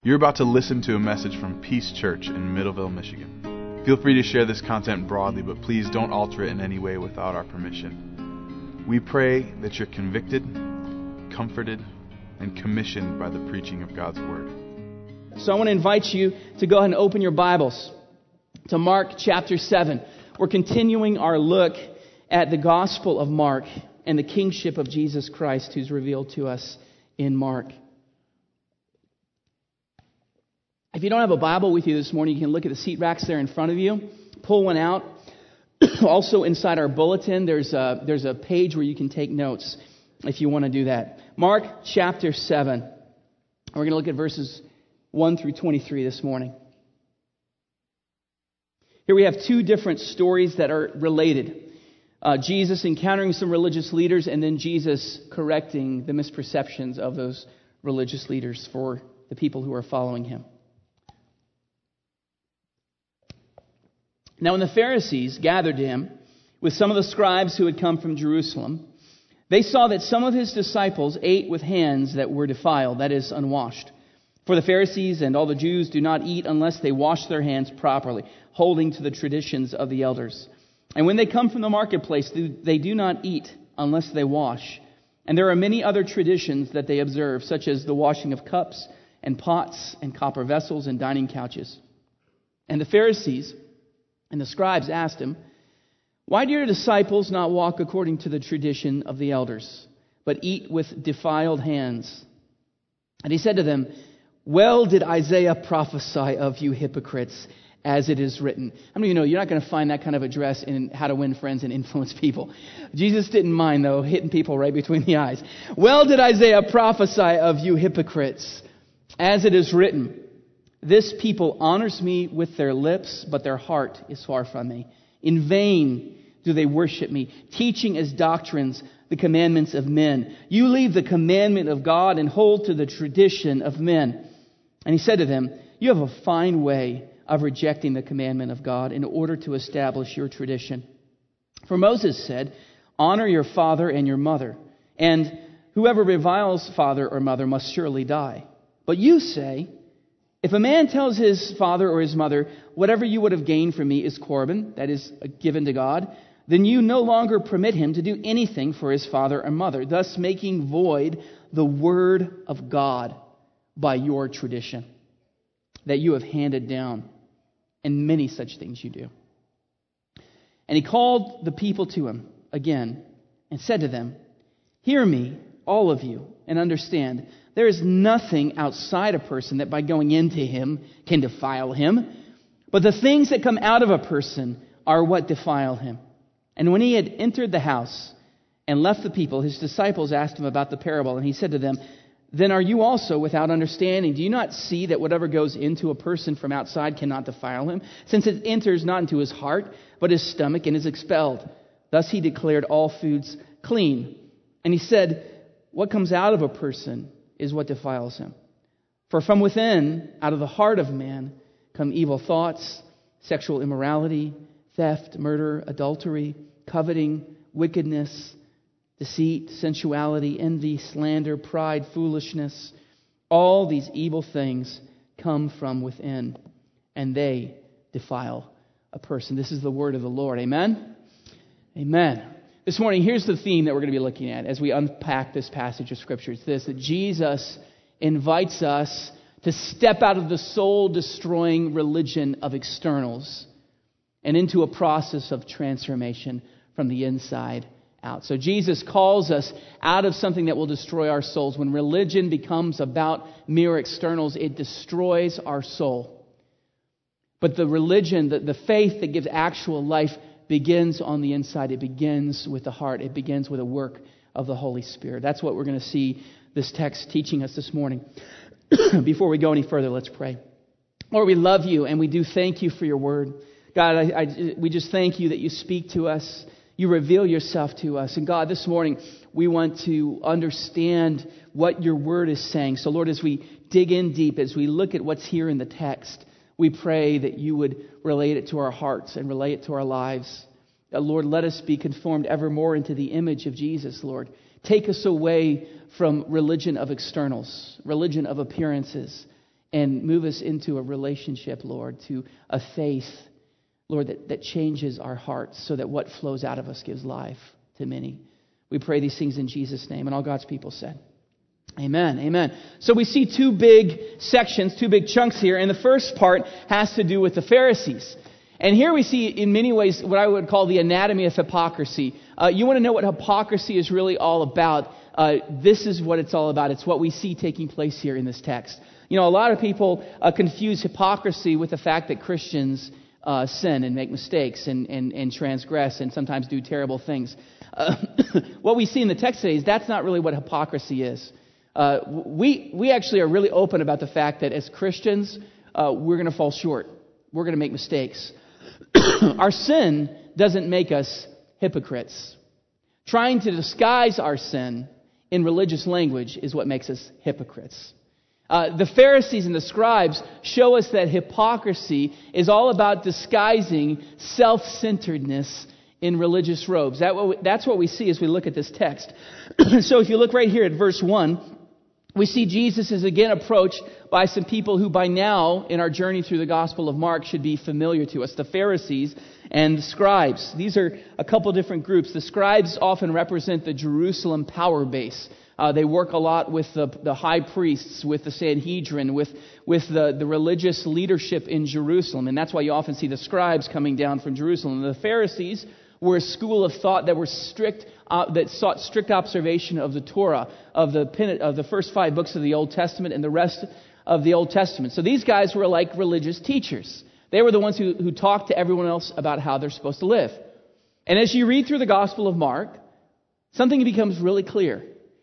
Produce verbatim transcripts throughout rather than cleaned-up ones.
You're about to listen to a message from Peace Church in Middleville, Michigan. Feel free to share this content broadly, but please don't alter it in any way without our permission. We pray that you're convicted, comforted, and commissioned by the preaching of God's Word. So I want to invite you to go ahead and open your Bibles to Mark chapter seven. We're continuing our look at the Gospel of Mark and the kingship of Jesus Christ, who's revealed to us in Mark. If you don't have a Bible with you this morning, you can look at the seat racks there in front of you. Pull one out. Also inside our bulletin, there's a, there's a page where you can take notes if you want to do that. Mark chapter seven. We're going to look at verses one through twenty-three this morning. Here we have two different stories that are related. Uh, Jesus encountering some religious leaders, and then Jesus correcting the misperceptions of those religious leaders for the people who are following him. Now when the Pharisees gathered to him with some of the scribes who had come from Jerusalem, they saw that some of his disciples ate with hands that were defiled, that is, unwashed. For the Pharisees and all the Jews do not eat unless they wash their hands properly, holding to the traditions of the elders. And when they come from the marketplace, they do not eat unless they wash. And there are many other traditions that they observe, such as the washing of cups and pots and copper vessels and dining couches. And the Pharisees and the scribes asked him, "Why do your disciples not walk according to the tradition of the elders, but eat with defiled hands?" And he said to them, "Well did Isaiah prophesy of you hypocrites, as it is written." How many of you know you're not going to find that kind of address in How to Win Friends and Influence People? Jesus didn't mind, though, hitting people right between the eyes. "Well did Isaiah prophesy of you hypocrites, as it is written, this people honors me with their lips, but their heart is far from me. In vain do they worship me, teaching as doctrines the commandments of men. You leave the commandment of God and hold to the tradition of men." And he said to them, "You have a fine way of rejecting the commandment of God in order to establish your tradition. For Moses said, 'Honor your father and your mother,' and whoever reviles father or mother must surely die. But you say, 'If a man tells his father or his mother, whatever you would have gained from me is korban,' that is given to God, then you no longer permit him to do anything for his father or mother, thus making void the word of God by your tradition that you have handed down, and many such things you do." And he called the people to him again and said to them, "Hear me, all of you, and understand. There is nothing outside a person that by going into him can defile him, but the things that come out of a person are what defile him." And when he had entered the house and left the people, his disciples asked him about the parable, and he said to them, "Then are you also without understanding? Do you not see that whatever goes into a person from outside cannot defile him, since it enters not into his heart, but his stomach, and is expelled? Thus he declared all foods clean. And he said, what comes out of a person is what defiles him. For from within, out of the heart of man, come evil thoughts, sexual immorality, theft, murder, adultery, coveting, wickedness, deceit, sensuality, envy, slander, pride, foolishness. All these evil things come from within, and they defile a person." This is the word of the Lord. Amen? Amen. This morning, here's the theme that we're going to be looking at as we unpack this passage of Scripture. It's this, that Jesus invites us to step out of the soul-destroying religion of externals and into a process of transformation from the inside out. So Jesus calls us out of something that will destroy our souls. When religion becomes about mere externals, it destroys our soul. But the religion, the, the faith that gives actual life begins on the inside. It begins with the heart. It begins with a work of the Holy Spirit. That's what we're going to see this text teaching us this morning. Before we go any further, let's pray. Lord, we love you and we do thank you for your word. God, I, I, we just thank you that you speak to us. You reveal yourself to us. And God, this morning, we want to understand what your word is saying. So Lord, as we dig in deep, as we look at what's here in the text, we pray that you would relate it to our hearts and relate it to our lives. Uh, Lord, let us be conformed ever more into the image of Jesus, Lord. Take us away from religion of externals, religion of appearances, and move us into a relationship, Lord, to a faith, Lord, that, that changes our hearts so that what flows out of us gives life to many. We pray these things in Jesus' name. And all God's people said, amen, amen. So we see two big sections, two big chunks here. And the first part has to do with the Pharisees. And here we see, in many ways, what I would call the anatomy of hypocrisy. Uh, you want to know what hypocrisy is really all about? Uh, this is what it's all about. It's what we see taking place here in this text. You know, a lot of people uh, confuse hypocrisy with the fact that Christians uh, sin and make mistakes and, and, and transgress and sometimes do terrible things. Uh, what we see in the text today is that's not really what hypocrisy is. Uh, we we actually are really open about the fact that as Christians, uh, we're going to fall short. We're going to make mistakes. Our sin doesn't make us hypocrites. Trying to disguise our sin in religious language is what makes us hypocrites. Uh, the Pharisees and the scribes show us that hypocrisy is all about disguising self-centeredness in religious robes. That what we, that's what we see as we look at this text. So if you look right here at verse one, we see Jesus is again approached by some people who by now in our journey through the Gospel of Mark should be familiar to us, the Pharisees and the scribes. These are a couple different groups. The scribes often represent the Jerusalem power base. Uh, they work a lot with the, the high priests, with the Sanhedrin, with, with the, the religious leadership in Jerusalem. And that's why you often see the scribes coming down from Jerusalem. The Pharisees were a school of thought that were strict, uh, that sought strict observation of the Torah, of the of the first five books of the Old Testament and the rest of the Old Testament. So these guys were like religious teachers. They were the ones who, who talked to everyone else about how they're supposed to live. And as you read through the Gospel of Mark, something becomes really clear.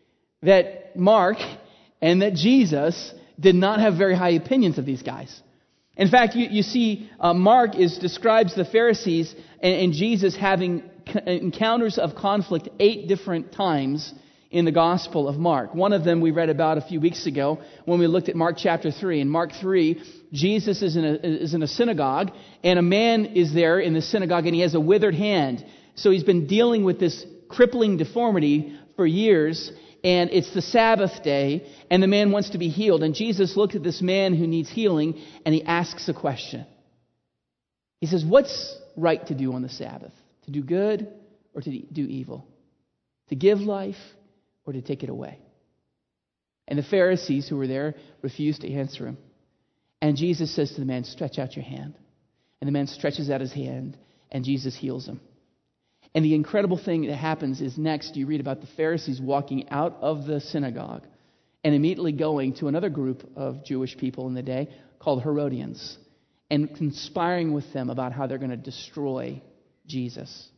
That Mark and that Jesus did not have very high opinions of these guys. In fact, you, you see uh, Mark is describes the Pharisees and, and Jesus having c- encounters of conflict eight different times in the Gospel of Mark. One of them we read about a few weeks ago when we looked at Mark chapter three. In Mark three, Jesus is in a, is in a synagogue, and a man is there in the synagogue, and he has a withered hand. So he's been dealing with this crippling deformity for years. And it's the Sabbath day, and the man wants to be healed. And Jesus looks at this man who needs healing, and he asks a question. He says, what's right to do on the Sabbath? To do good or to do evil? To give life or to take it away? And the Pharisees who were there refused to answer him. And Jesus says to the man, stretch out your hand. And the man stretches out his hand, and Jesus heals him. And the incredible thing that happens is next you read about the Pharisees walking out of the synagogue and immediately going to another group of Jewish people in the day called Herodians and conspiring with them about how they're going to destroy Jesus.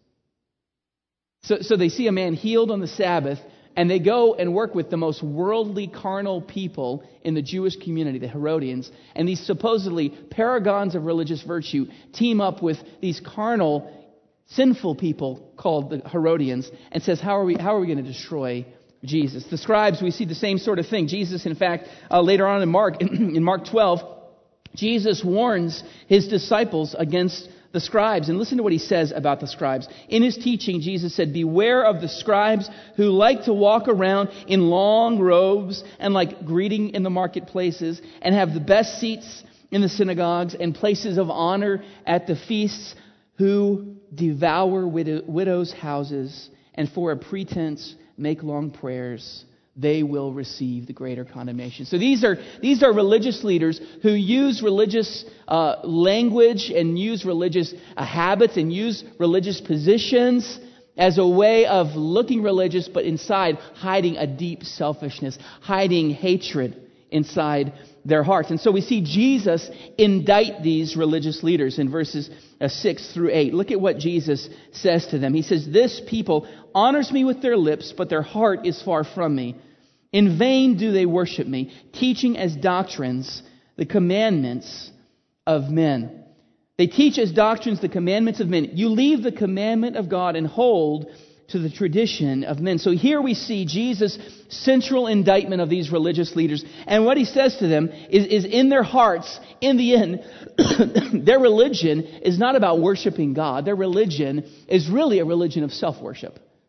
So, so they see a man healed on the Sabbath, and they go and work with the most worldly, carnal people in the Jewish community, the Herodians, and these supposedly paragons of religious virtue team up with these carnal sinful people called the Herodians, and says, how are we how are we going to destroy Jesus? The scribes, we see the same sort of thing. Jesus, in fact, uh, later on in Mark, in Mark twelve, Jesus warns his disciples against the scribes. And listen to what he says about the scribes. In his teaching, Jesus said, beware of the scribes who like to walk around in long robes and like greeting in the marketplaces and have the best seats in the synagogues and places of honor at the feasts, who devour widow, widows' houses, and for a pretense make long prayers. They will receive the greater condemnation. So these are these are religious leaders who use religious uh, language and use religious uh, habits and use religious positions as a way of looking religious, but inside hiding a deep selfishness, hiding hatred inside their hearts. And so we see Jesus indict these religious leaders in verses uh, six through eight. Look at what Jesus says to them. He says, this people honors me with their lips, but their heart is far from me. In vain do they worship me, teaching as doctrines the commandments of men. They teach as doctrines the commandments of men. You leave the commandment of God and hold to the tradition of men. So here we see Jesus' central indictment of these religious leaders. And what he says to them is, is in their hearts, in the end, their religion is not about worshiping God. Their religion is really a religion of self-worship.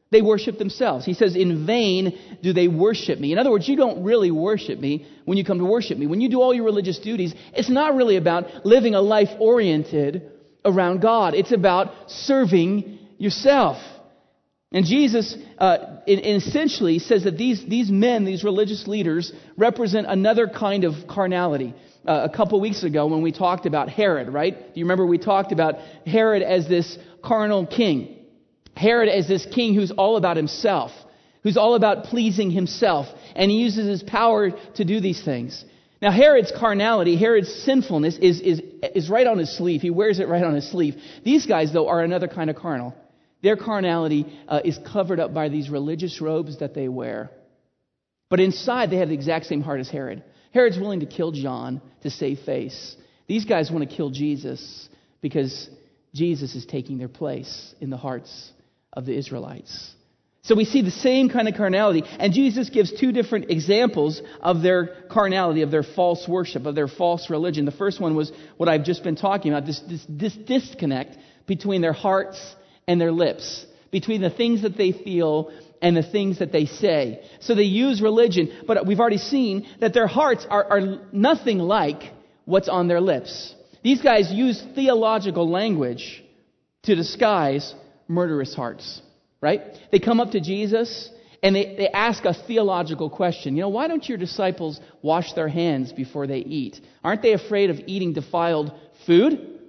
They worship themselves. He says, in vain do they worship me. In other words, you don't really worship me when you come to worship me. When you do all your religious duties, it's not really about living a life oriented around God. It's about serving yourself. And Jesus uh, in, in essentially says that these, these men, these religious leaders, represent another kind of carnality. Uh, a couple weeks ago when we talked about Herod, right? Do you remember we talked about Herod as this carnal king? Herod as this king who's all about himself, who's all about pleasing himself, and he uses his power to do these things. Now, Herod's carnality, Herod's sinfulness is, is, is right on his sleeve. He wears it right on his sleeve. These guys, though, are another kind of carnal. Their carnality uh, is covered up by these religious robes that they wear. But inside, they have the exact same heart as Herod. Herod's willing to kill John to save face. These guys want to kill Jesus because Jesus is taking their place in the hearts of the Israelites. So we see the same kind of carnality, and Jesus gives two different examples of their carnality, of their false worship, of their false religion. The first one was what I've just been talking about, this, this, this disconnect between their hearts and their lips, between the things that they feel and the things that they say. So they use religion, but we've already seen that their hearts are, are nothing like what's on their lips. These guys use theological language to disguise murderous hearts, right? They come up to Jesus and they, they ask a theological question. You know, why don't your disciples wash their hands before they eat? Aren't they afraid of eating defiled food?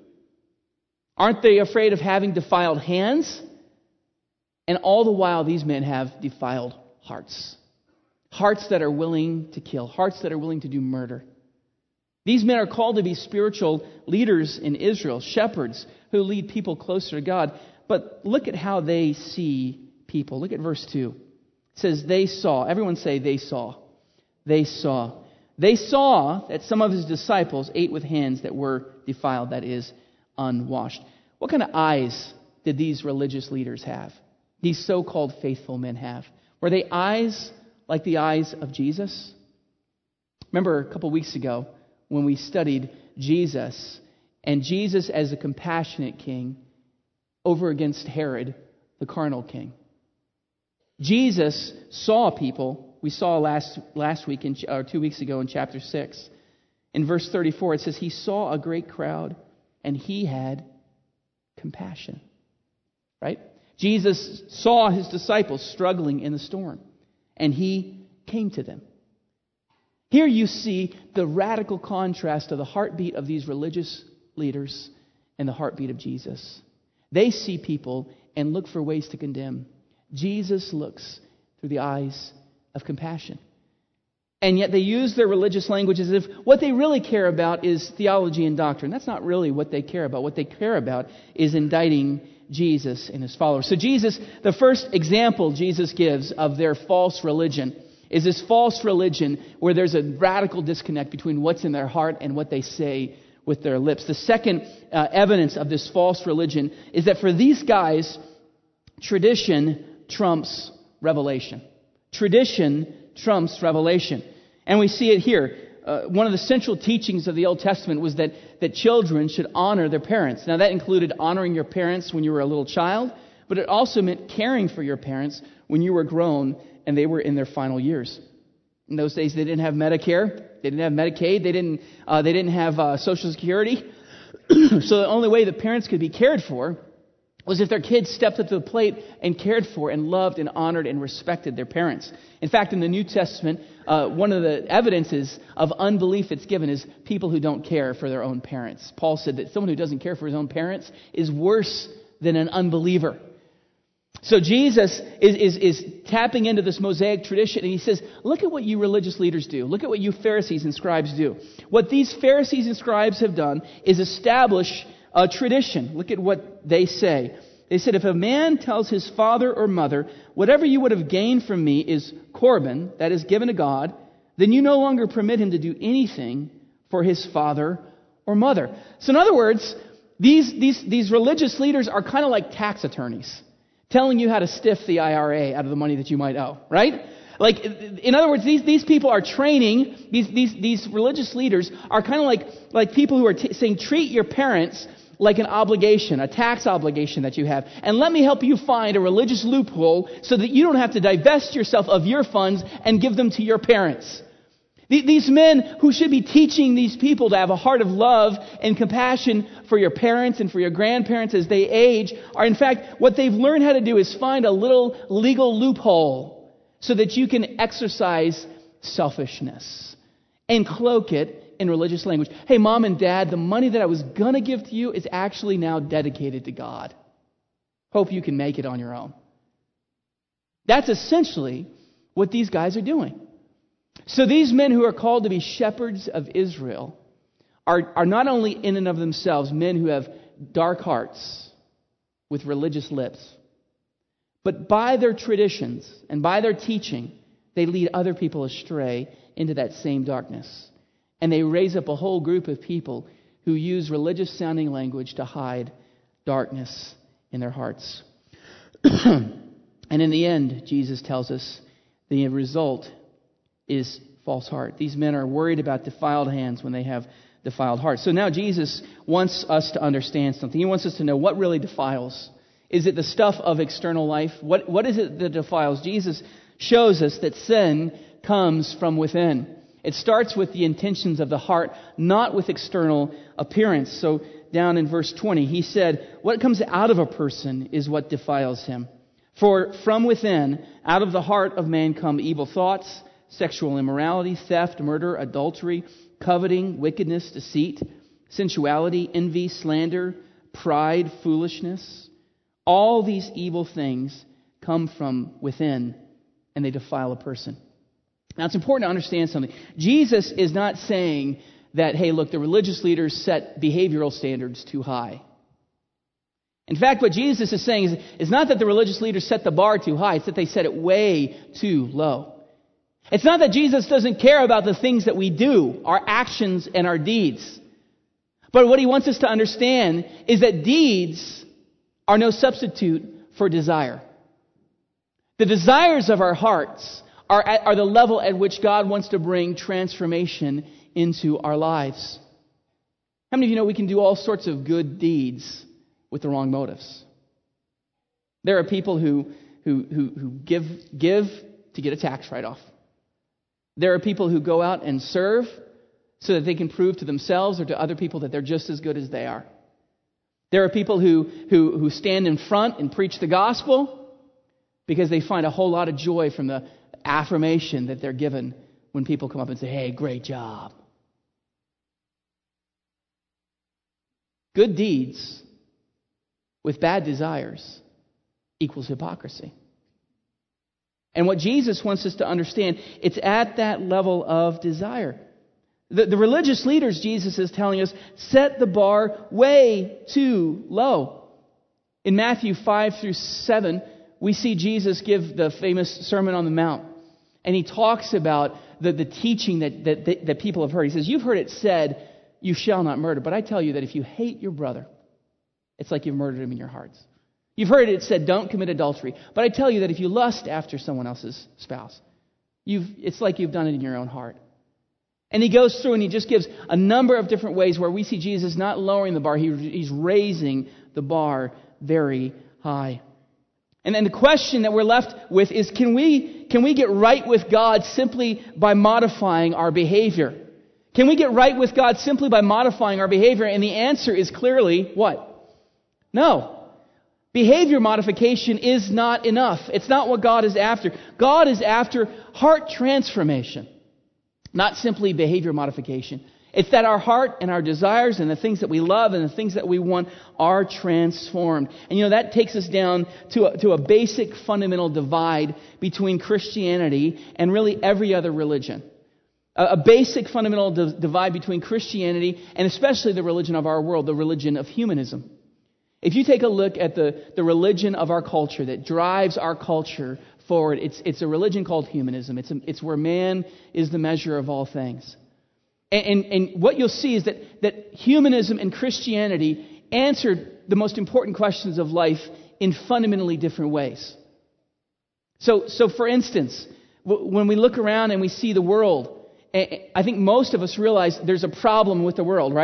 Aren't they afraid of having defiled hands? And all the while, these men have defiled hearts. Hearts that are willing to kill. Hearts that are willing to do murder. These men are called to be spiritual leaders in Israel, shepherds who lead people closer to God. But look at how they see people. Look at verse two. It says, they saw. Everyone say, they saw. They saw. They saw that some of his disciples ate with hands that were defiled, that is, unwashed. What kind of eyes did these religious leaders have? These so-called faithful men have? Were they eyes like the eyes of Jesus? Remember a couple weeks ago when we studied Jesus, and Jesus as a compassionate king over against Herod, the carnal king. Jesus saw people. We saw last last week, in, or two weeks ago in chapter six. In verse thirty-four, it says, he saw a great crowd, and he had compassion. Right? Jesus saw his disciples struggling in the storm, and he came to them. Here you see the radical contrast of the heartbeat of these religious leaders and the heartbeat of Jesus. They see people and look for ways to condemn. Jesus looks through the eyes of compassion. And yet they use their religious language as if what they really care about is theology and doctrine. That's not really what they care about. What they care about is indicting Jesus and his followers. So Jesus, the first example Jesus gives of their false religion is this false religion where there's a radical disconnect between what's in their heart and what they say with their lips. The second uh, evidence of this false religion is that for these guys, tradition trumps revelation. Tradition trumps revelation. And we see it here. Uh, one of the central teachings of the Old Testament was that, that children should honor their parents. Now that included honoring your parents when you were a little child, but it also meant caring for your parents when you were grown and they were in their final years. In those days, they didn't have Medicare, they didn't have Medicaid, they didn't uh, they didn't have uh, Social Security. So the only way the parents could be cared for was if their kids stepped up to the plate and cared for and loved and honored and respected their parents. In fact, in the New Testament, uh, one of the evidences of unbelief that's given is people who don't care for their own parents. Paul said that someone who doesn't care for his own parents is worse than an unbeliever. So Jesus is, is, is tapping into this Mosaic tradition, and he says, look at what you religious leaders do. Look at what you Pharisees and scribes do. What these Pharisees and scribes have done is establish a tradition. Look at what they say. They said, if a man tells his father or mother, whatever you would have gained from me is Corban, that is given to God, then you no longer permit him to do anything for his father or mother. So in other words, these, these, these religious leaders are kind of like tax attorneys, telling you how to stiff the I R A out of the money that you might owe, right? Like, in other words, these, these people are training, these, these, these religious leaders are kind of like, like people who are t- saying, treat your parents like an obligation, a tax obligation that you have. And let me help you find a religious loophole so that you don't have to divest yourself of your funds and give them to your parents. These men who should be teaching these people to have a heart of love and compassion for your parents and for your grandparents as they age are, in fact, what they've learned how to do is find a little legal loophole so that you can exercise selfishness and cloak it in religious language. Hey, mom and dad, the money that I was going to give to you is actually now dedicated to God. Hope you can make it on your own. That's essentially what these guys are doing. So these men who are called to be shepherds of Israel are, are not only in and of themselves men who have dark hearts with religious lips, but by their traditions and by their teaching, they lead other people astray into that same darkness. And they raise up a whole group of people who use religious-sounding language to hide darkness in their hearts. And in the end, Jesus tells us the result is false heart. These men are worried about defiled hands when they have defiled hearts. So now Jesus wants us to understand something. He wants us to know what really defiles. Is it the stuff of external life? What, what is it that defiles? Jesus shows us that sin comes from within. It starts with the intentions of the heart, not with external appearance. So down in verse twenty, he said, what comes out of a person is what defiles him. For from within, out of the heart of man come evil thoughts, sexual immorality, theft, murder, adultery, coveting, wickedness, deceit, sensuality, envy, slander, pride, foolishness. All these evil things come from within, and they defile a person. Now, it's important to understand something. Jesus is not saying that, hey, look, the religious leaders set behavioral standards too high. In fact, what Jesus is saying is, is not that the religious leaders set the bar too high, it's that they set it way too low. It's not that Jesus doesn't care about the things that we do, our actions and our deeds. But what he wants us to understand is that deeds are no substitute for desire. The desires of our hearts are, at, are the level at which God wants to bring transformation into our lives. How many of you know we can do all sorts of good deeds with the wrong motives? There are people who, who, who, who give, give to get a tax write-off. There are people who go out and serve so that they can prove to themselves or to other people that they're just as good as they are. There are people who, who, who stand in front and preach the gospel because they find a whole lot of joy from the affirmation that they're given when people come up and say, hey, great job. Good deeds with bad desires equals hypocrisy. And what Jesus wants us to understand, it's at that level of desire. The, the religious leaders, Jesus is telling us, set the bar way too low. In Matthew five through seven, we see Jesus give the famous Sermon on the Mount. And he talks about the, the teaching that, that, that, that people have heard. He says, you've heard it said, you shall not murder. But I tell you that if you hate your brother, it's like you've murdered him in your hearts. You've heard it said, don't commit adultery. But I tell you that if you lust after someone else's spouse, you've, it's like you've done it in your own heart. And he goes through and he just gives a number of different ways where we see Jesus not lowering the bar, he, he's raising the bar very high. And then the question that we're left with is, can we, can we get right with God simply by modifying our behavior? Can we get right with God simply by modifying our behavior? And the answer is clearly what? No. Behavior modification is not enough. It's not what God is after. God is after heart transformation, not simply behavior modification. It's that our heart and our desires and the things that we love and the things that we want are transformed. And you know, that takes us down to a, to a basic fundamental divide between Christianity and really every other religion. A, a basic fundamental di- divide between Christianity and especially the religion of our world, the religion of humanism. If you take a look at the, the religion of our culture that drives our culture forward, it's, it's a religion called humanism. It's, a, it's where man is the measure of all things. And, and, and what you'll see is that, that humanism and Christianity answered the most important questions of life in fundamentally different ways. So, so for instance, w- when we look around and we see the world, I think most of us realize there's a problem with the world, right?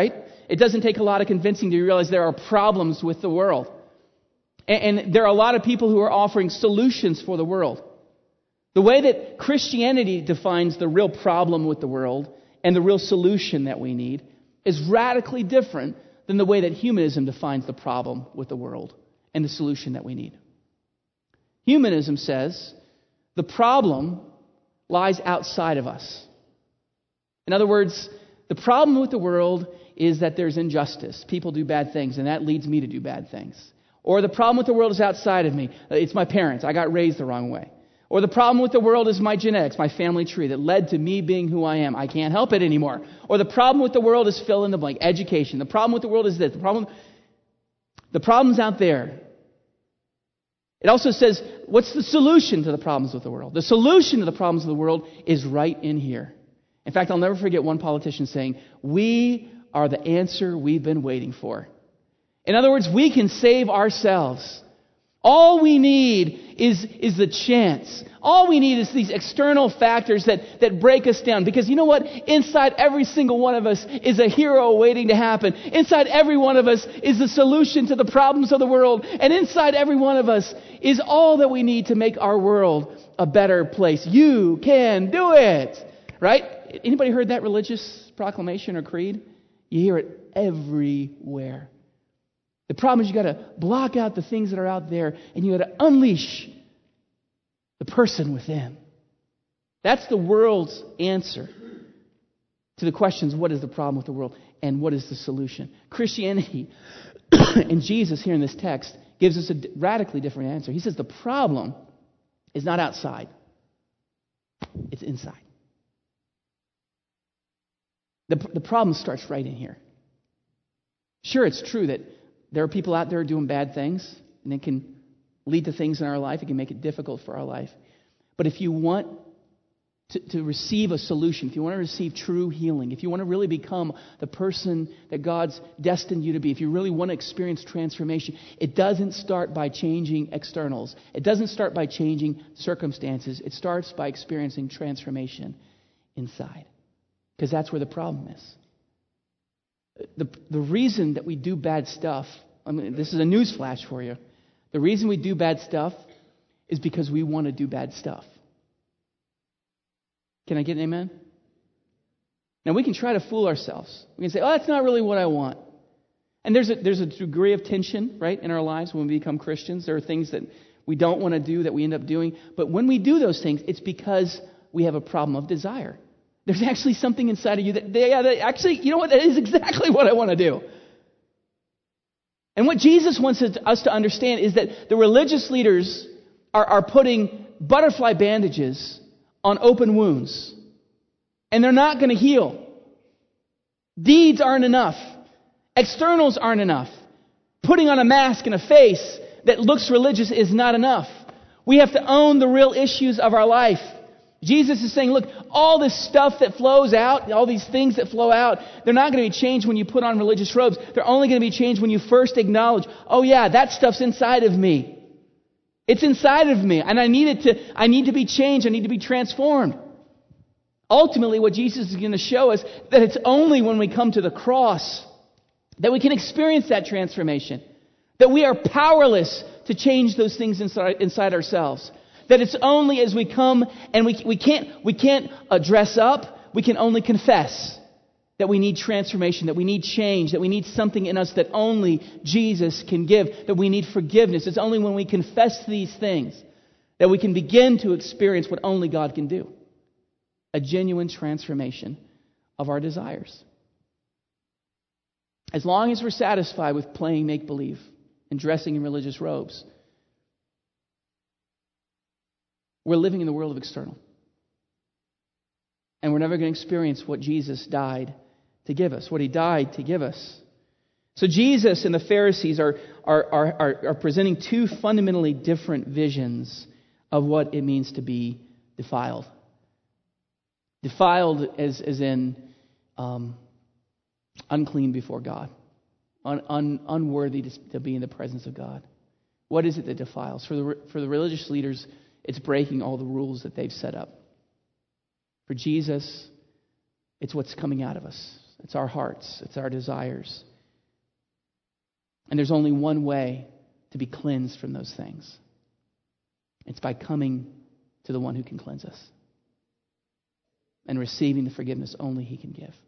It doesn't take a lot of convincing to realize there are problems with the world. And, and there are a lot of people who are offering solutions for the world. The way that Christianity defines the real problem with the world and the real solution that we need is radically different than the way that humanism defines the problem with the world and the solution that we need. Humanism says the problem lies outside of us. In other words, the problem with the world is that there's injustice. People do bad things, and that leads me to do bad things. Or the problem with the world is outside of me. It's my parents. I got raised the wrong way. Or the problem with the world is my genetics, my family tree that led to me being who I am. I can't help it anymore. Or the problem with the world is fill in the blank. Education. The problem with the world is this. The problem, the problem's out there. It also says, what's the solution to the problems with the world? The solution to the problems of the world is right in here. In fact, I'll never forget one politician saying, we are the answer we've been waiting for. In other words, we can save ourselves. All we need is, is the chance. All we need is these external factors that, that break us down. Because you know what? Inside every single one of us is a hero waiting to happen. Inside every one of us is the solution to the problems of the world. And inside every one of us is all that we need to make our world a better place. You can do it. Right? Anybody heard that religious proclamation or creed? You hear it everywhere. The problem is you got to block out the things that are out there and you got to unleash the person within. That's the world's answer to the questions, what is the problem with the world and what is the solution? Christianity and Jesus here in this text gives us a radically different answer. He says the problem is not outside. It's inside. The, the problem starts right in here. Sure, it's true that there are people out there doing bad things, and it can lead to things in our life. It can make it difficult for our life. But if you want to, to receive a solution, if you want to receive true healing, if you want to really become the person that God's destined you to be, if you really want to experience transformation, it doesn't start by changing externals. It doesn't start by changing circumstances. It starts by experiencing transformation inside. Because that's where the problem is. The, the reason that we do bad stuff, I mean, this is a news flash for you. The reason we do bad stuff is because we want to do bad stuff. Can I get an amen? Now, we can try to fool ourselves. We can say, oh, that's not really what I want. And there's a, there's a degree of tension, right, in our lives when we become Christians. There are things that we don't want to do that we end up doing. But when we do those things, it's because we have a problem of desire. There's actually something inside of you that, they, yeah, that actually, you know what, that is exactly what I want to do. And what Jesus wants us to understand is that the religious leaders are, are putting butterfly bandages on open wounds. And they're not going to heal. Deeds aren't enough. Externals aren't enough. Putting on a mask and a face that looks religious is not enough. We have to own the real issues of our life. Jesus is saying, look, all this stuff that flows out, all these things that flow out, they're not going to be changed when you put on religious robes. They're only going to be changed when you first acknowledge, oh yeah, that stuff's inside of me. It's inside of me, and I need it to, I need to be changed. I need to be transformed. Ultimately, what Jesus is going to show us, that it's only when we come to the cross that we can experience that transformation. That we are powerless to change those things inside, inside ourselves. That it's only as we come and we, we can't, we can't uh, dress up, we can only confess that we need transformation, that we need change, that we need something in us that only Jesus can give, that we need forgiveness. It's only when we confess these things that we can begin to experience what only God can do. A genuine transformation of our desires. As long as we're satisfied with playing make-believe and dressing in religious robes, we're living in the world of external. And we're never going to experience what Jesus died to give us, what He died to give us. So Jesus and the Pharisees are, are, are, are presenting two fundamentally different visions of what it means to be defiled. Defiled as, as in um, unclean before God, un, un, unworthy to, to be in the presence of God. What is it that defiles? For the, for the religious leaders, it's breaking all the rules that they've set up. For Jesus, it's what's coming out of us. It's our hearts. It's our desires. And there's only one way to be cleansed from those things. It's by coming to the one who can cleanse us and receiving the forgiveness only He can give.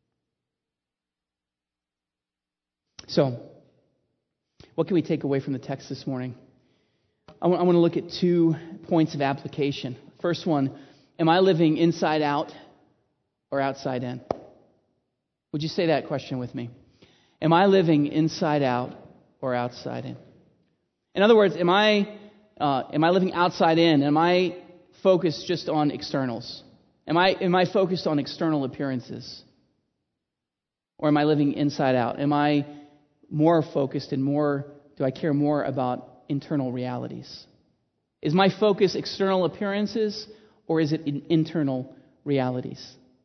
So, what can we take away from the text this morning? I want, I want to look at two points of application. First one, am I living inside out or outside in? Would you say that question with me? Am I living inside out or outside in? In other words, am I uh, am I living outside in? Am I focused just on externals? Am I am I focused on external appearances? Or am I living inside out? Am I more focused and more, do I care more about internal realities? Is my focus external appearances or is it in internal realities?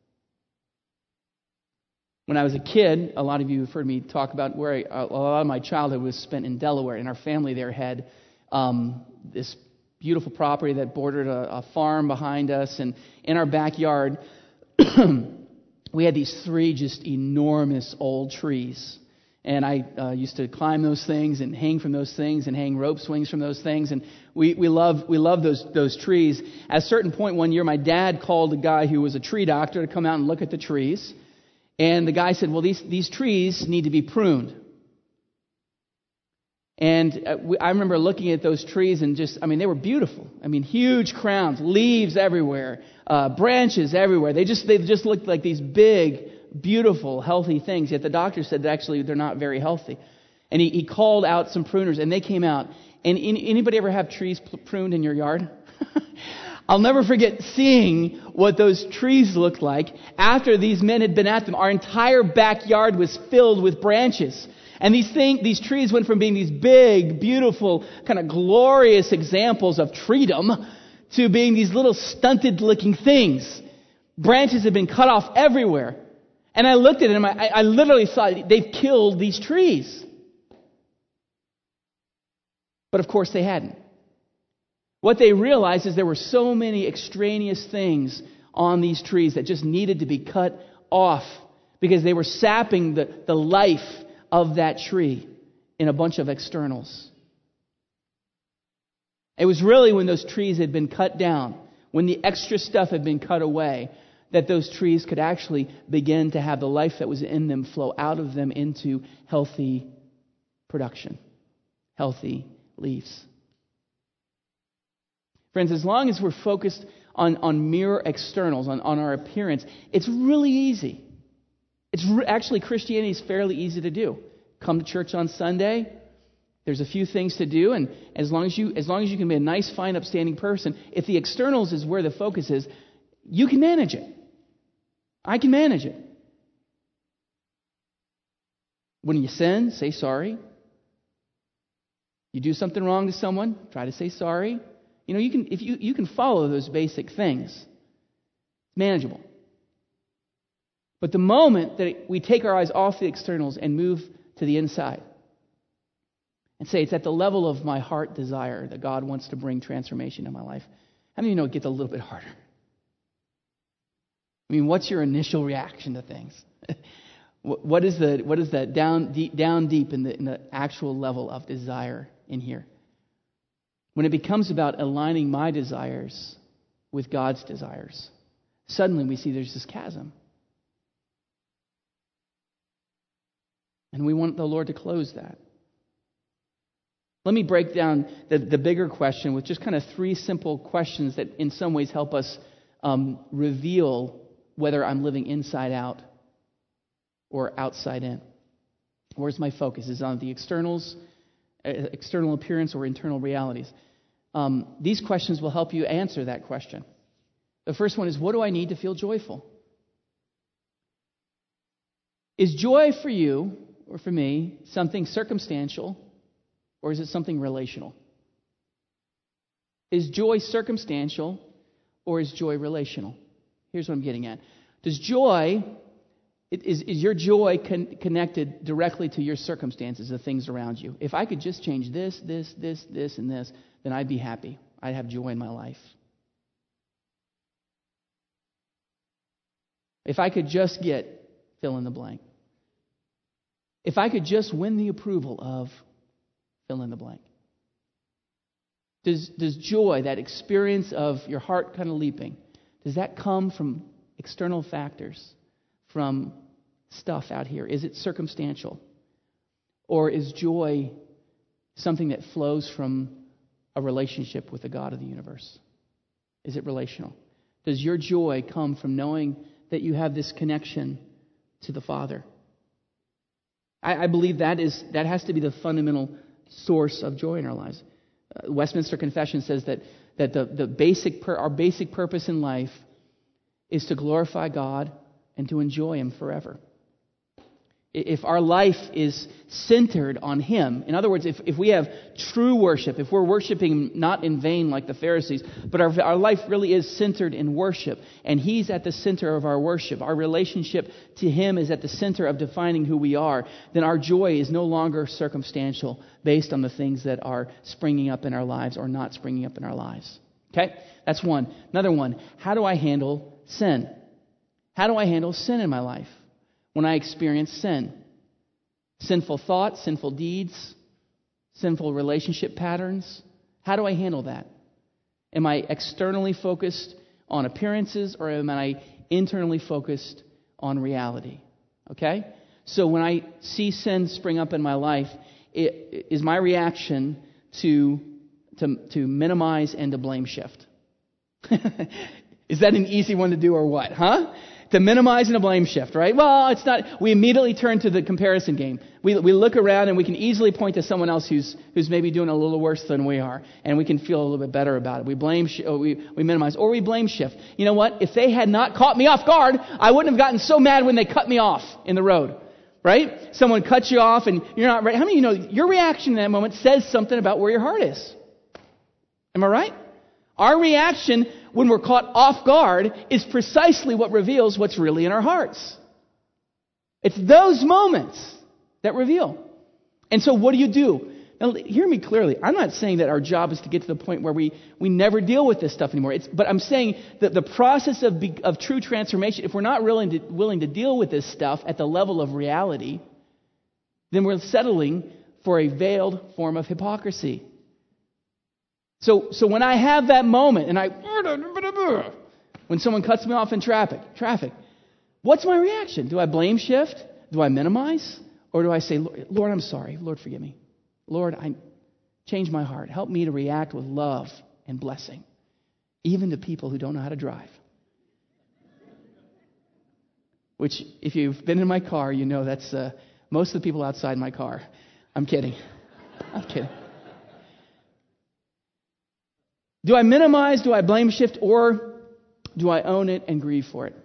When I was a kid, a lot of you have heard me talk about where I, a lot of my childhood was spent in Delaware, and our family there had um, this beautiful property that bordered a, a farm behind us, and in our backyard, we had these three just enormous old trees. And I uh, used to climb those things and hang from those things and hang rope swings from those things. And we we love we love those those trees. At a certain point one year, my dad called a guy who was a tree doctor to come out and look at the trees. And the guy said, well, these, these trees need to be pruned. And uh, we, I remember looking at those trees and just, I mean, they were beautiful. I mean, huge crowns, leaves everywhere, uh, branches everywhere. They just they just looked like these big, beautiful, healthy things. Yet the doctor said that actually they're not very healthy. And he, he called out some pruners, and they came out. And in, anybody ever have trees pruned in your yard? I'll never forget seeing what those trees looked like after these men had been at them. Our entire backyard was filled with branches. And these thing, these trees went from being these big, beautiful, kind of glorious examples of treedom to being these little stunted-looking things. Branches had been cut off everywhere. And I looked at them, I, I literally thought, they've killed these trees. But of course they hadn't. What they realized is there were so many extraneous things on these trees that just needed to be cut off because they were sapping the, the life of that tree in a bunch of externals. It was really when those trees had been cut down, when the extra stuff had been cut away, that those trees could actually begin to have the life that was in them flow out of them into healthy production, healthy leaves. Friends, as long as we're focused on, on mere externals, on, on our appearance, it's really easy. It's re- actually, Christianity is fairly easy to do. Come to church on Sunday. There's a few things to do, and as long as you as long as you can be a nice, fine, upstanding person, if the externals is where the focus is, you can manage it. I can manage it. When you sin, say sorry. You do something wrong to someone, try to say sorry. You know, you can if you, you can follow those basic things. It's manageable. But the moment that we take our eyes off the externals and move to the inside and say it's at the level of my heart desire that God wants to bring transformation in my life, how many of you know it gets a little bit harder? I mean, what's your initial reaction to things? What is the what is that down deep, down deep in the in the actual level of desire in here? When it becomes about aligning my desires with God's desires, suddenly we see there's this chasm. And we want the Lord to close that. Let me break down the, the bigger question with just kind of three simple questions that in some ways help us um, reveal whether I'm living inside out or outside in. Where's my focus? Is it on the externals, uh, external appearance, or internal realities? Um, these questions will help you answer that question. The first one is, what do I need to feel joyful? Is joy for you, or for me, something circumstantial, or is it something relational? Is joy circumstantial, or is joy relational? Here's what I'm getting at. Does joy, is, is your joy con- connected directly to your circumstances, the things around you? If I could just change this, this, this, this, and this, then I'd be happy. I'd have joy in my life. If I could just get fill in the blank. If I could just win the approval of fill in the blank. Does, does joy, that experience of your heart kind of leaping, does that come from external factors, from stuff out here? Is it circumstantial? Or is joy something that flows from a relationship with the God of the universe? Is it relational? Does your joy come from knowing that you have this connection to the Father? I, I believe that is that has to be the fundamental source of joy in our lives. Uh, Westminster Confession says that that the, the basic pur- our basic purpose in life is to glorify God and to enjoy Him forever. If our life is centered on Him, in other words, if, if we have true worship, if we're worshiping not in vain like the Pharisees, but our, our life really is centered in worship, and He's at the center of our worship, our relationship to Him is at the center of defining who we are, then our joy is no longer circumstantial based on the things that are springing up in our lives or not springing up in our lives. Okay? That's one. Another one, how do I handle sin? How do I handle sin in my life? When I experience sin, sinful thoughts, sinful deeds, sinful relationship patterns, how do I handle that? Am I externally focused on appearances, or am I internally focused on reality? Okay? So when I see sin spring up in my life, it, is my reaction to, to, to minimize and to blame shift? Is that an easy one to do or what? Huh? To minimize and to blame shift, right? Well, it's not. We immediately turn to the comparison game. We we look around and we can easily point to someone else who's who's maybe doing a little worse than we are, and we can feel a little bit better about it. We blame, sh- or we we minimize, or we blame shift. You know what? If they had not caught me off guard, I wouldn't have gotten so mad when they cut me off in the road, right? Someone cuts you off and you're not ready. How many of you know your reaction in that moment says something about where your heart is? Am I right? Our reaction when we're caught off guard is precisely what reveals what's really in our hearts. It's those moments that reveal. And so what do you do? Now, hear me clearly. I'm not saying that our job is to get to the point where we, we never deal with this stuff anymore. It's, but I'm saying that the process of, be, of true transformation, if we're not willing to, willing to deal with this stuff at the level of reality, then we're settling for a veiled form of hypocrisy. So, so when I have that moment and I, when someone cuts me off in traffic, traffic, what's my reaction? Do I blame shift? Do I minimize? Or do I say, Lord, I'm sorry. Lord, forgive me. Lord, I change my heart. Help me to react with love and blessing, even to people who don't know how to drive. Which, if you've been in my car, you know that's uh, most of the people outside my car. I'm kidding. I'm kidding. Do I minimize, do I blame shift, or do I own it and grieve for it?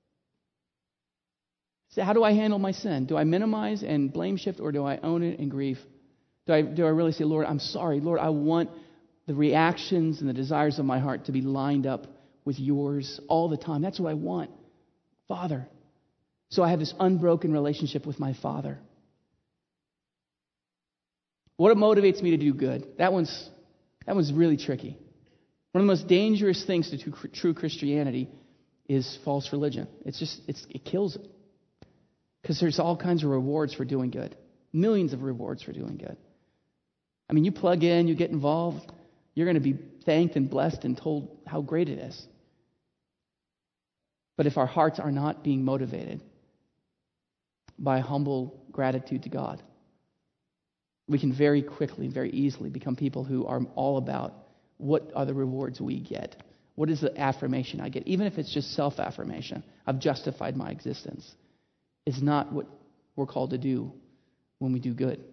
So how do I handle my sin? Do I minimize and blame shift, or do I own it and grieve? Do I, do I really say, Lord, I'm sorry. Lord, I want the reactions and the desires of my heart to be lined up with yours all the time. That's what I want. Father. So I have this unbroken relationship with my Father. What motivates me to do good? That one's, that one's really tricky. One of the most dangerous things to true Christianity is false religion. It's just, it's, it kills it. Because there's all kinds of rewards for doing good. Millions of rewards for doing good. I mean, you plug in, you get involved, you're going to be thanked and blessed and told how great it is. But if our hearts are not being motivated by humble gratitude to God, we can very quickly, very easily become people who are all about what are the rewards we get? What is the affirmation I get? Even if it's just self-affirmation. I've justified my existence. It's not what we're called to do when we do good.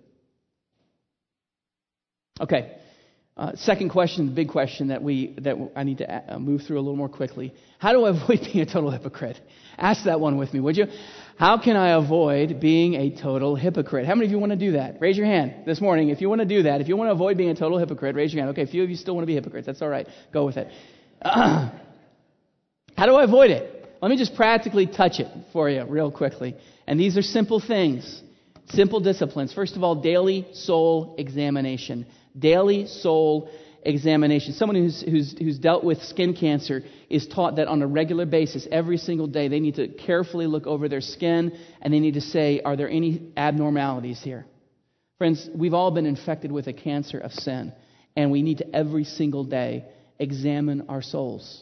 Okay. Uh, second question, the big question that we that I need to uh, move through a little more quickly. How do I avoid being a total hypocrite? Ask that one with me, would you? How can I avoid being a total hypocrite? How many of you want to do that? Raise your hand this morning if you want to do that. If you want to avoid being a total hypocrite, raise your hand. Okay, a few of you still want to be hypocrites. That's all right. Go with it. Uh, how do I avoid it? Let me just practically touch it for you real quickly. And these are simple things, simple disciplines. First of all, daily soul examination. Daily soul examination. Someone who's, who's, who's dealt with skin cancer is taught that on a regular basis, every single day, they need to carefully look over their skin and they need to say, are there any abnormalities here? Friends, we've all been infected with a cancer of sin, and we need to every single day examine our souls.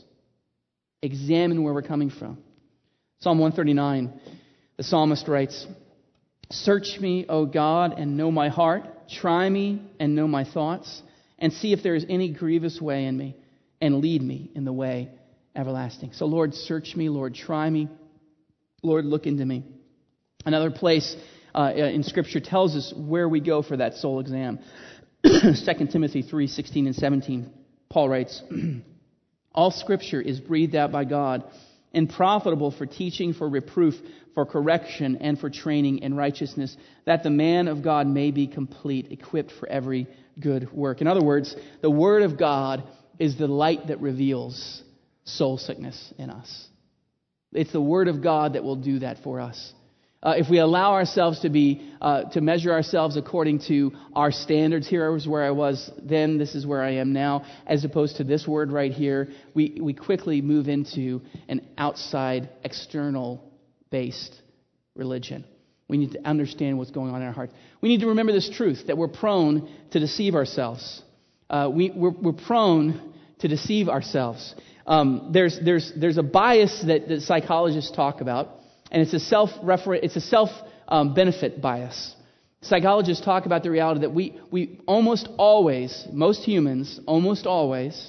Examine where we're coming from. Psalm one thirty-nine, the psalmist writes, "Search me, O God, and know my heart. Try me and know my thoughts, and see if there is any grievous way in me, and lead me in the way everlasting." So Lord, search me. Lord, try me. Lord, look into me. Another place uh, in Scripture tells us where we go for that soul exam. Second Timothy three sixteen and seventeen, Paul writes, "All Scripture is breathed out by God and profitable for teaching, for reproof, for correction, and for training in righteousness, that the man of God may be complete, equipped for every good work." In other words, the Word of God is the light that reveals soul sickness in us. It's the Word of God that will do that for us. Uh, if we allow ourselves to be, uh, to measure ourselves according to our standards, here is where I was then, this is where I am now, as opposed to this word right here, we, we quickly move into an outside, external-based religion. We need to understand what's going on in our hearts. We need to remember this truth, that we're prone to deceive ourselves. Uh, we, we're, we're prone to deceive ourselves. Um, there's, there's, there's a bias that, that psychologists talk about, and it's a self-refer- it's a self-benefit um, bias. Psychologists talk about the reality that we, we almost always, most humans, almost always,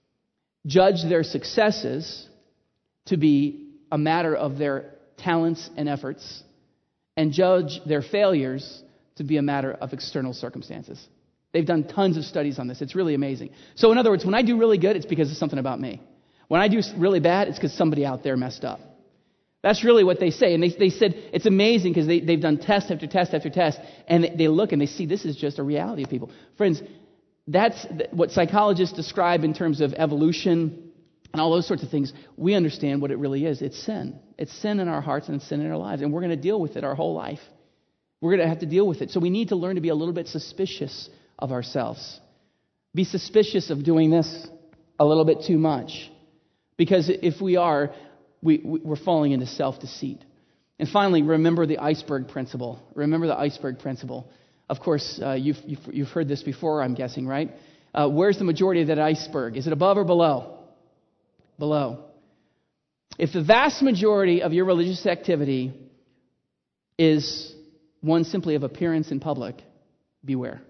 judge their successes to be a matter of their talents and efforts, and judge their failures to be a matter of external circumstances. They've done tons of studies on this. It's really amazing. So in other words, when I do really good, it's because of something about me. When I do really bad, it's because somebody out there messed up. That's really what they say. And they, they said it's amazing because they, they've done test after test after test, and they, they look and they see this is just a reality of people. Friends, that's what psychologists describe in terms of evolution and all those sorts of things. We understand what it really is. It's sin. It's sin in our hearts and it's sin in our lives, and we're going to deal with it our whole life. We're going to have to deal with it. So we need to learn to be a little bit suspicious of ourselves. Be suspicious of doing this a little bit too much. Because if we are, we, we're falling into self-deceit. And finally, remember the iceberg principle. Remember the iceberg principle. Of course, uh, you've, you've, you've heard this before, I'm guessing, right? Uh, where's the majority of that iceberg? Is it above or below? Below. If the vast majority of your religious activity is one simply of appearance in public, beware.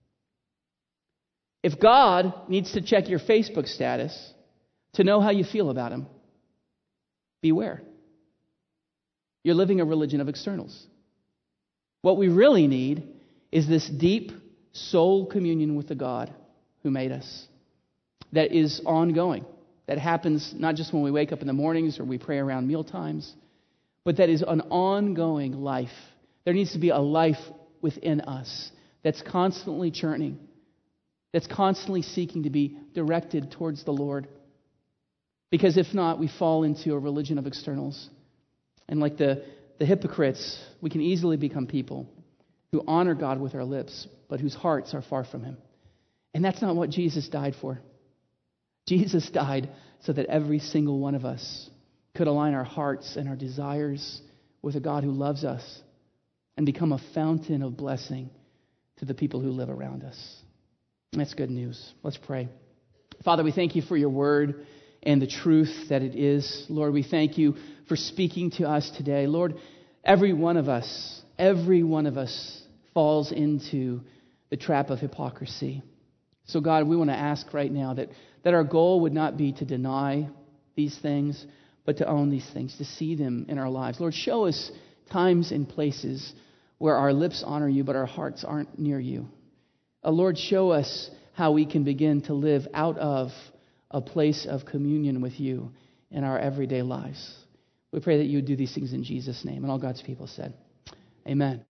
If God needs to check your Facebook status to know how you feel about Him, beware. You're living a religion of externals. What we really need is this deep soul communion with the God who made us that is ongoing, that happens not just when we wake up in the mornings or we pray around meal times, but that is an ongoing life. There needs to be a life within us that's constantly churning, that's constantly seeking to be directed towards the Lord. Because if not, we fall into a religion of externals. And like the, the hypocrites, we can easily become people who honor God with our lips, but whose hearts are far from Him. And that's not what Jesus died for. Jesus died so that every single one of us could align our hearts and our desires with a God who loves us and become a fountain of blessing to the people who live around us. And that's good news. Let's pray. Father, we thank You for Your word and the truth that it is. Lord, we thank You for speaking to us today. Lord, every one of us, every one of us falls into the trap of hypocrisy. So God, we want to ask right now that, that our goal would not be to deny these things, but to own these things, to see them in our lives. Lord, show us times and places where our lips honor You, but our hearts aren't near You. Uh, Lord, show us how we can begin to live out of a place of communion with You in our everyday lives. We pray that You would do these things in Jesus' name. And all God's people said, amen.